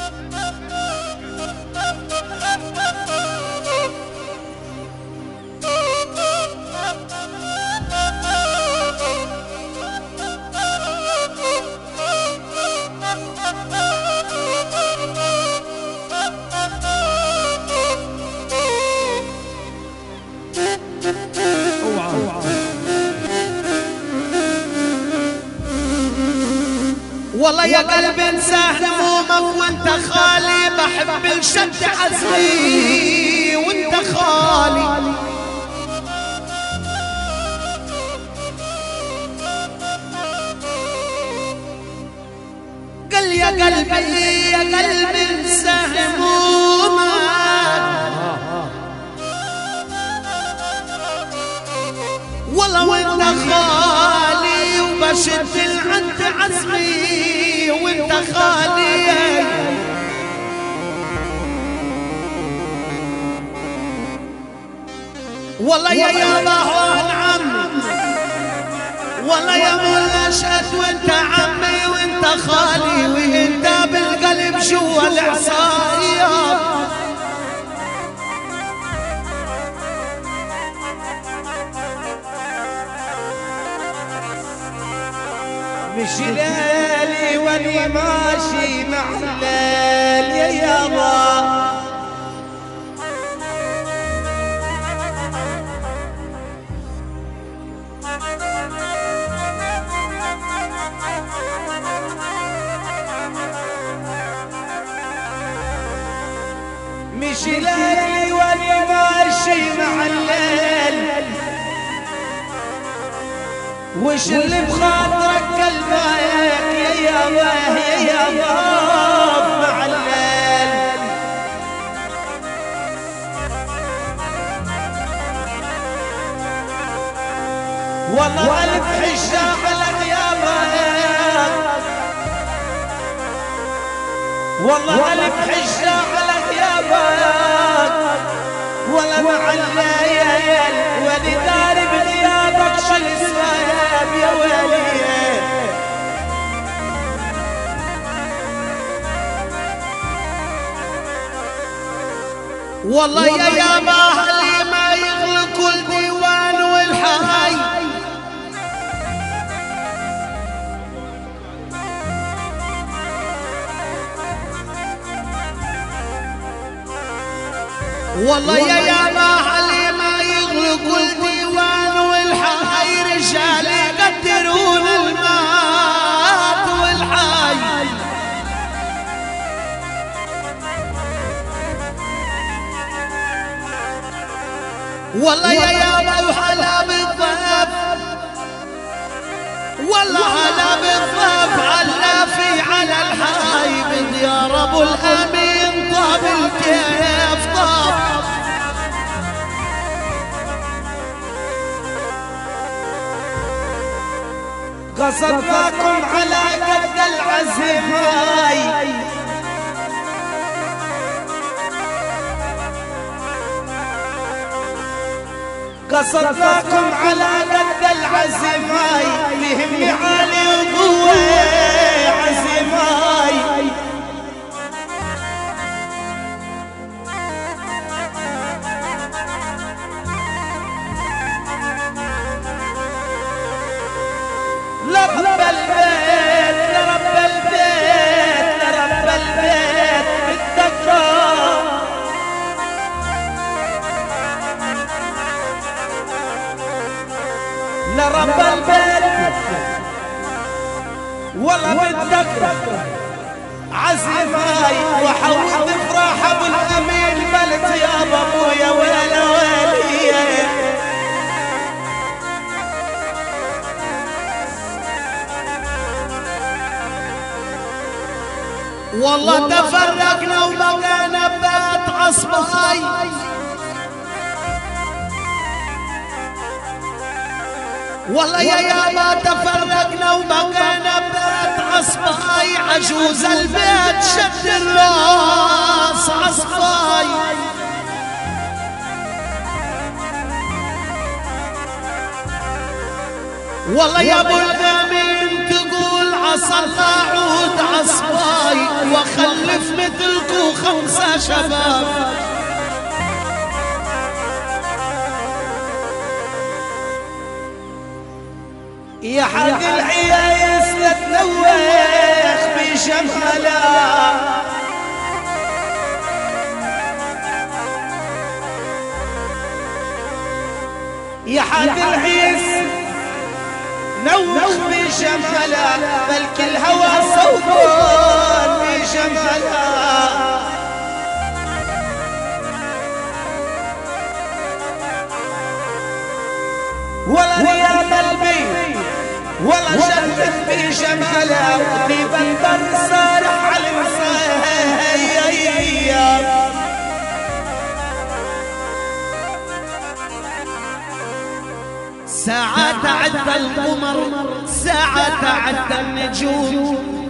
والله يا قلبي انسى همومك وانت خالي، بحب الشد عزمي وانت خالي. قل يا قلبي يا قلبي انسى همومك، والله وانت خالي وبشد العند عزمي وانت خالي. والله يا يابا هون عم، والله يا ملشت وانت عمي وانت خالي، وانت بالقلب جوا العصاية. مش ليلي واني ماشي مع الليل يا يابا، مش ليلي واني ماشي مع الليل، وش اللي بخاطرك قلبك يا يابا يا يابا مع الليل. والله ألف حجة على غيابك، والله ألف حجة على غيابك، ولا مع الليل ولي داري بغيابك شو الاسباب يا ويلي. والله يا يابا اللي ما يغلق الديوان والحي، والله يا يابا اللي ما يغلق الديوان والحي، رجال يقدرون المات والحي. والله يا يابا وهلا بالضيف، والله هلا بالضيف هلا في على الحي، بديار ابو الامين طاب الكيف طاب. قصدناكم على قد العزم هاي، قصدناكم على قد العزم هاي، يهمني عالي وقوة عزم هاي. لرب البيت لرب البيت لرب البيت بالتكرار، لرب البيت والله بالتكرار عزماي، وحوض افراح ابو الامين بلت يا ابويا ويلا ويلي. والله تفرقنا وبقينا ببيت عصباي، والله يا يابا تفرقنا وبقينا ببيت عصباي، عجوز البيت شد الراس عصباي. والله يا ابو الامين تقول عصا الله عود عصباي، وخلي خلف مثلكو 5 شباب. يا حق العيايس لا تنوخ بشمالها، يا حق العيس نوخ بشمالها، بل كل هوى صوبان بشمالها. ولا رياض قلبي ولا شدت بشمالها، في بندر صارح على المصايا. ساعات عدى القمر ساعات عدى النجوم،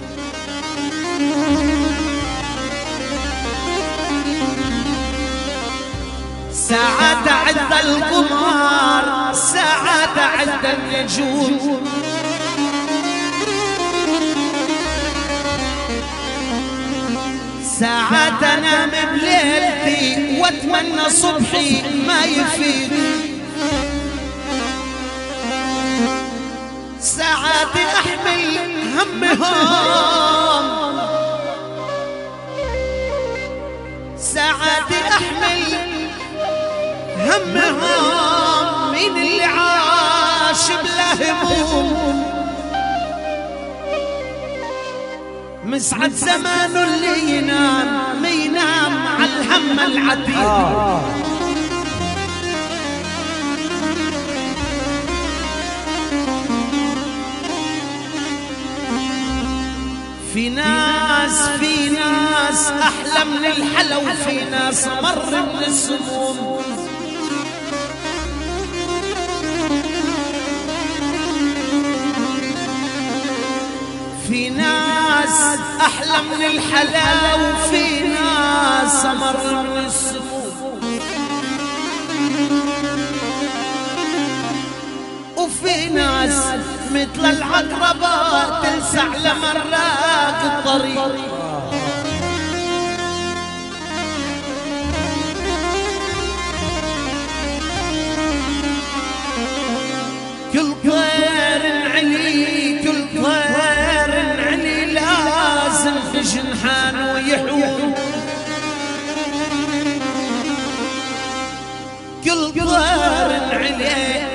ساعات عدى القمر ساعات عدى النجوم. ساعات انام بليلتي واتمنى صبحي ما يفيد، ساعات احمل همهم، ساعات احمل همهم، مين اللي عاش بلا هموم؟ مسعد زمانه اللي ينام ما ينام على الهم العتيد. في ناس أحلى من الحلا، وفي ناس مر من السموم. في ناس أحلى من الحلا، وفي ناس مر من السموم. وفي ناس مثل العقربة تلسع لمراك الطريق. كل طير علي كل طير علي لازم في جنحانه يحوم. كل طير علي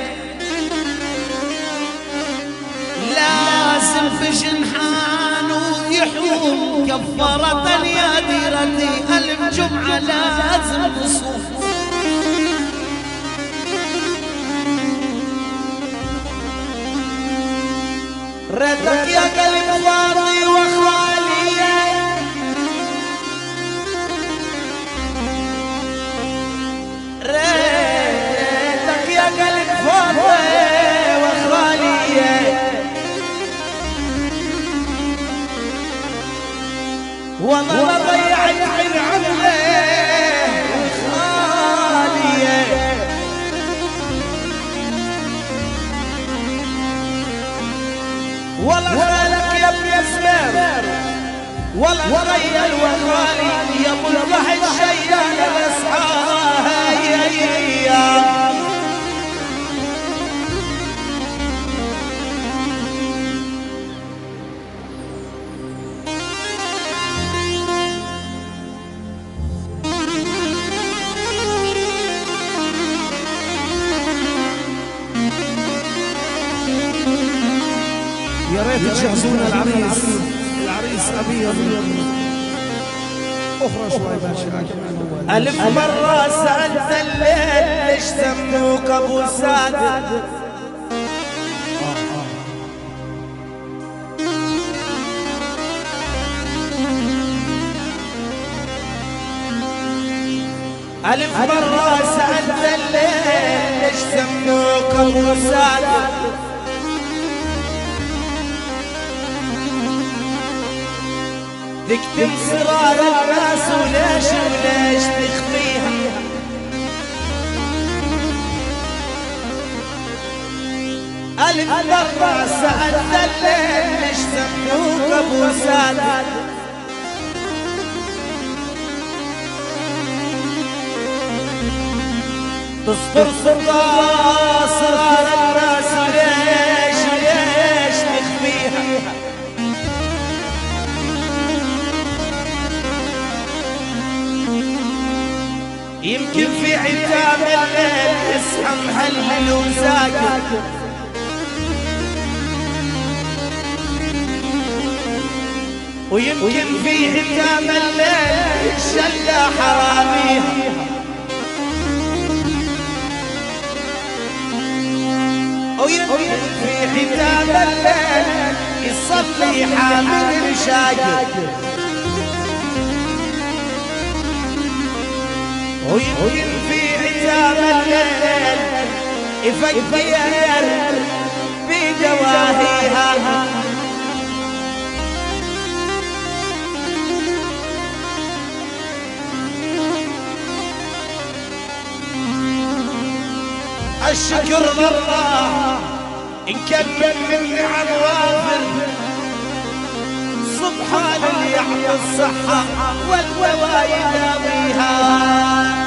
لازم في جنحانه يحوم. كفارة يا ديرتي ألف جمعة لازم نصوم. ردك يا قلب فاضي وخالي، ردك يا قلب فاضي وخالي. والله ضيعت عين عمله وخالي. والله خالك يا ابن سمير، والله غير وخالي يا ابو الضحى الشيال الاصحاب. يا ريت تجهزونا العريس، العريس أبيض. أخرى شوي ماشي. ألف مرة سألت الليل ليش سموك أبو سعد. ألف مرة سألت الليل ليش سموك أبو سعد. تكتم سرار الناس وليش تخفيها. ألف مرة سألت الليل ليش سموك أبو سعد. تصبر صغار الناس ليش تخفيها؟ يمكن في عتاب الليل اصحى مهلهل وساكت، ويمكن في عتاب الليل شلة حراميها، ويمكن في عتاب الليل يصلي حامل شاكر، ويمكن في عتاب الليل يفكر بدواهيها. الشكر لله إن كان من نعم وافر، سبحان اللي يعطي الصحة والدواء يداويها.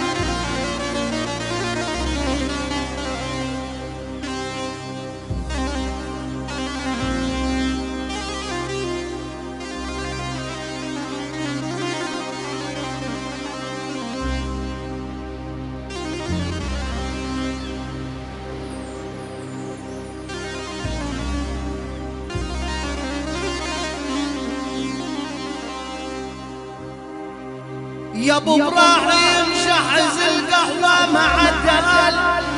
يا ابو ابراهيم شحز القهوة مع الدلال،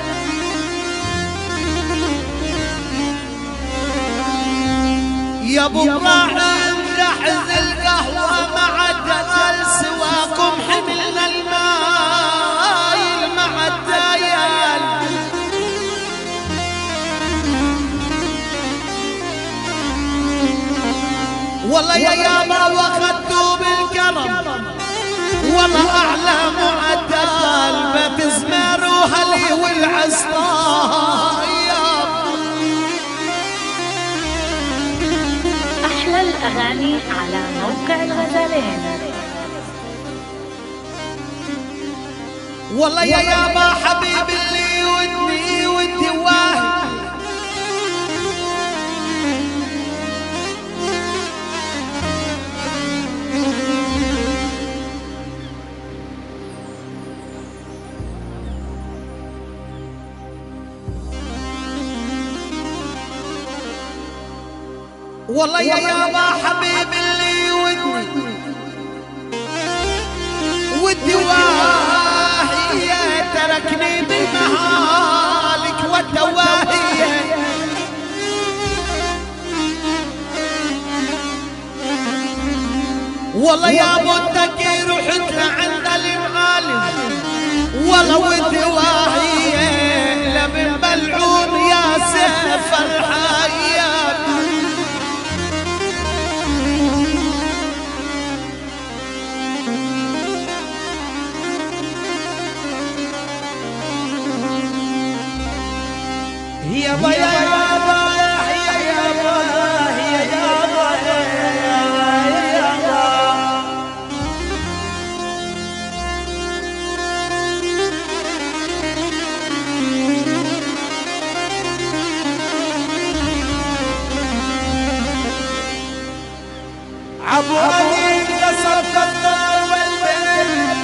يا ابو ابراهيم شحز القهوة مع الدلال، سواكم حملنا الماي مع الديال. والله يا يابا واخدتوا بالكرم، والله أعلى معدل بتزمروها لي والعصاية. أحلى الأغاني على موقع الغزالين. والله يا يابا حبيبي اللي ودي واحد، والله يا يابا حبيبي اللي ودي واهية، تركني بالمهالك والدواهية. والله يا ابو التكي رحت لعند المعالم، والله ودي واهية لبن بلعوم يا سيف الحياة. يا با يا با يا با يا با يا با. عبو علي قصف النار والبيت،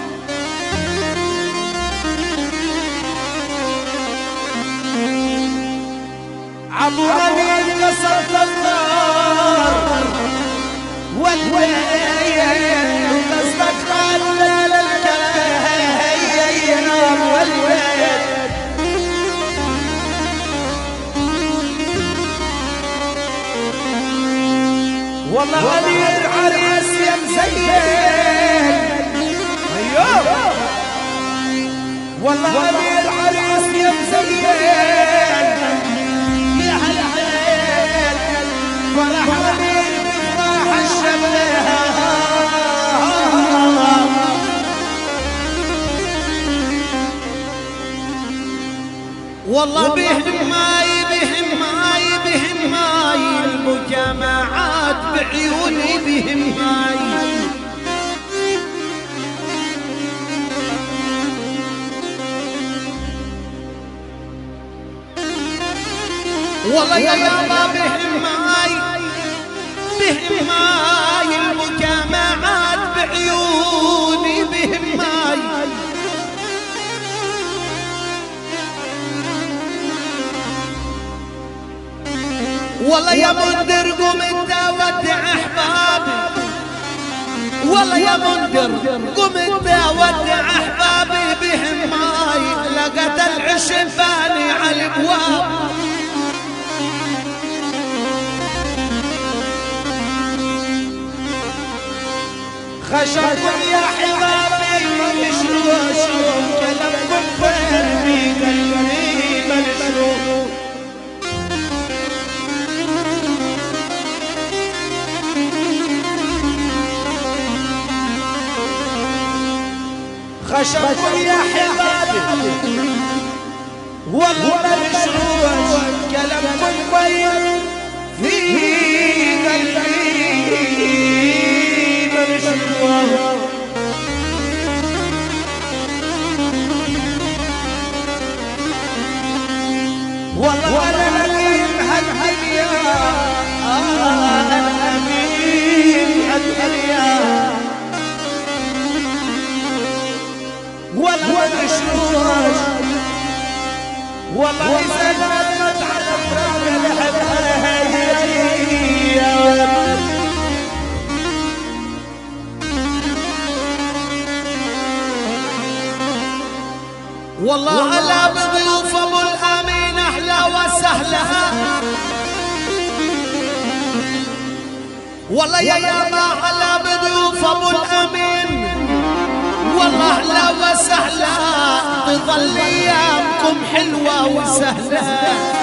عبو علي قصف النار والبيت، وقصدك على الكلام والبيت. والله امير عريس يا مزين، ايوه والله امير عريس يا مزين، يا هالعين فرح امير بفرح الشباب. والله بهم ماي المجامعات بعيوني بهم ماي. والله يا يابا بهماي بهماي المجامعات بعيوني بهماي والله يا مندر قمت اودع احبابي والله يا مندر قمت اودع احبابي بهماي لقت العشفاني على الابواب خشبكم يا حبابي مشروع كلامكم خير في قلبي مشروع خشبكم يا حبابي والله مشروع كلامكم خير في قلبي والله انا امين هالدنيا انا امين هالدنيا والله مشروع والله اذا نمت على فراق الحبايب والله على بضيوف ابو الامين احلى وسهلا والله يا يابا على بضيوف ابو الامين والله احلى وسهلا تظل ايامكم حلوه وسهله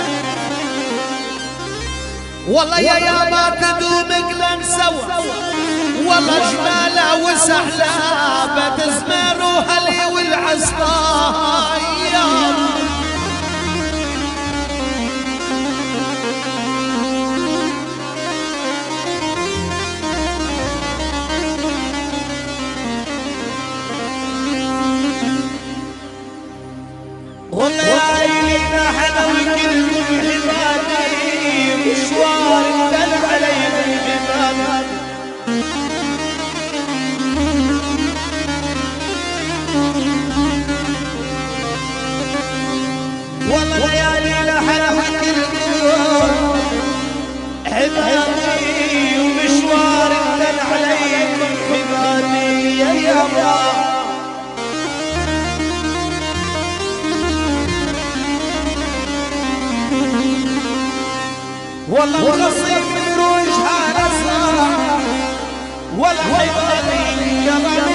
والله يا يابا تدوم قلن سوا والله جماله وسهله بتزمروا هلي والعسكر والليالي نحن وكلكم حبادي مشوار الدلع عليكم حبادي والليالي نحن وكلكم حبادي ومشوار الدلع عليكم حبادي يا يابا والله القصيم من روجها نصار والحبابي كمان